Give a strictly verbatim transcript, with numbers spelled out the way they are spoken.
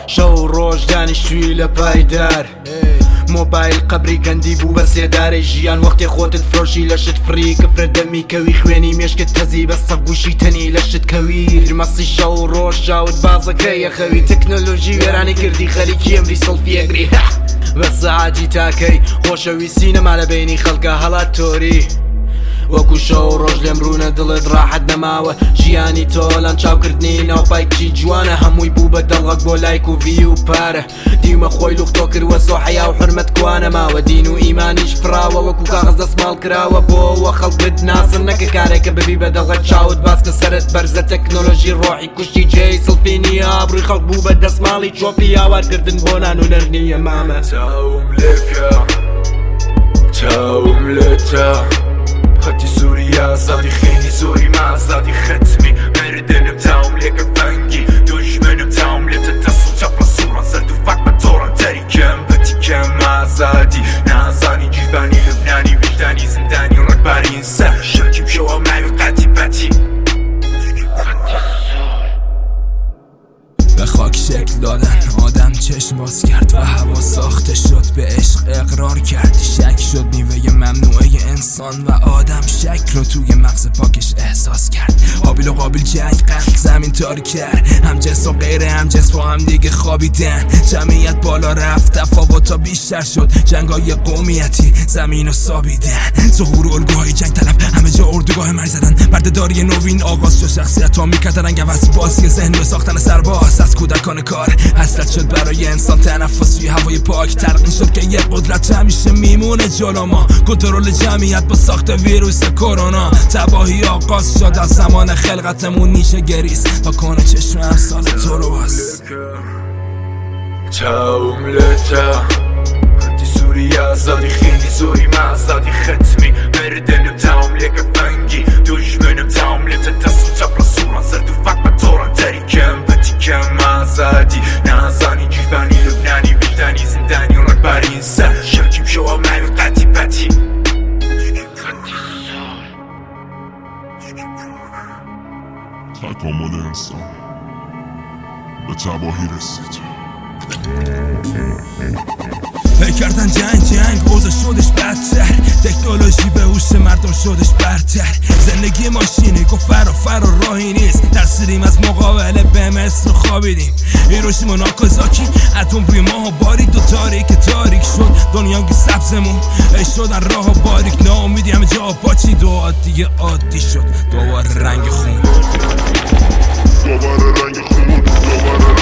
شەو ڕۆژ دانیشتووی لە پایدار مۆبایل قەبری گەندی بوو بە سێدارەی ژیان وەختێ خۆتت فرۆشی لە شت فری کەفرە دەمی کەوی خوێنی مێشکت تەزی بەستە گوشی تەنی لە شت کەوی مەسی شەو ڕۆژ چاوت بازەکە یەخەوی تەکنۆلۆژی وێرانی کردی خەریکی ئەمری سەڵفی ئەگری بە سەعاتی تاکەی خۆشەویستی نەما لە بینی خەڵکە هەڵات تۆری وەکو شەو ڕۆژ لێم ڕوونە دڵت ڕاحەت نەماوە ژیانی تۆ لەم چاوکردنی ناوپایکی جوانە هەمووی بوو بە دڵک بۆ لایک و ڤی و پارە دیمە خۆی لوختۆ کردوە سۆحەیا و حرمەت کوانە ماوە دین و ئیمانیش فراوە وەکو کاغەز دەسماڵ کراوە بۆەوە خەڵکت ناسن نەکە کارێکە ببی بە دڵت چاوت باسکە سەرت بەرزە تەکنۆلۆژی ڕۆحی کوشتی جێی سڵفی نیە ئابڕووی خەڵک بوو بە دەسماڵی چۆپی یاوارکردن بۆ نان و نەر نییە مامە چاوم لێکە چاوم لێتە خەتی سووری ئازادی خێنی زۆری مازادی ختمی مردنم چاوم لێکە فەنگی دوژمنم چاوم لێتە دەست و چەپە سوورە سەرد و فەق بە تۆڕە تەریکەم بەتیکەم ئازادی نازانی جیڤانی لبنانی وجدانی زندانی ڕێکباری ئینسان شەکی پێوە ماوی قاتی باتی به خاک شکل دادن آدم چشم باز کرد و هوا ساخته شد به عشق اقرار کرد شک شد میوه ممنوعه انسان و آدم شک رو توی مغز پاکش احساس کرد حابیل و قابل جنگ قتل زمین تار کرد هم جنس و غیر هم جنس با هم دیگه خوابیدن جمعیت بالا رفت تفاوتا بیشتر شد جنگای قومیتی زمین و سابیدن ظهور الگوهای جنگ طلب همه جا اردوگاه مرگ زدن بردهداری نوین آغاز شد شخصیت ها میکردن رنگ عوض بازی ذهن به ساختن سرباز از کودکان کار اصلت شد برای انسان تنفس توی هوای پاک تلقین شد که یه قدرت همیشه میمونه جلو ما کنترل جمعیت با ساخت ویروس کرونا تباهی آغاز شد از زمان خلقتمون نیشه گریز تا کنه چشم امثال تو رو باز چاوم لێتە خەتی سووری ئازادی خێنی زۆری مازادی ختمی مردنم چاوم لێکە فەنگی دوژمنم چاوم لێتە دەست و چەپە سوورە سەرد و فەق بە تۆڕە تەریکەم بەتیکەم ئازادی نازانی جیڤانی لبنانی وجدانی زندانی ڕێکباری ئینسان شەکی پێوە ماوی قاتی باتی تکامل انسان به تباهی رسید فکر کردن جنگ جنگ اوضاع شدش بدتر تکنولوژی به هوش مردم شدش برتر زندگی ماشینی گفت فرا فرا راهی نیست ترسیدیم از مقابله به مصر خوابیدیم هیروشیما و ناکازاکی اتم روی ماه بارید و تاریک تاریک شد دنیانگی سبزمون ای شدن راه و باریک ناامیدی همه جا پاچی دو عادی عادی شد دوباره رنگ خون دوباره رنگ خون دوباره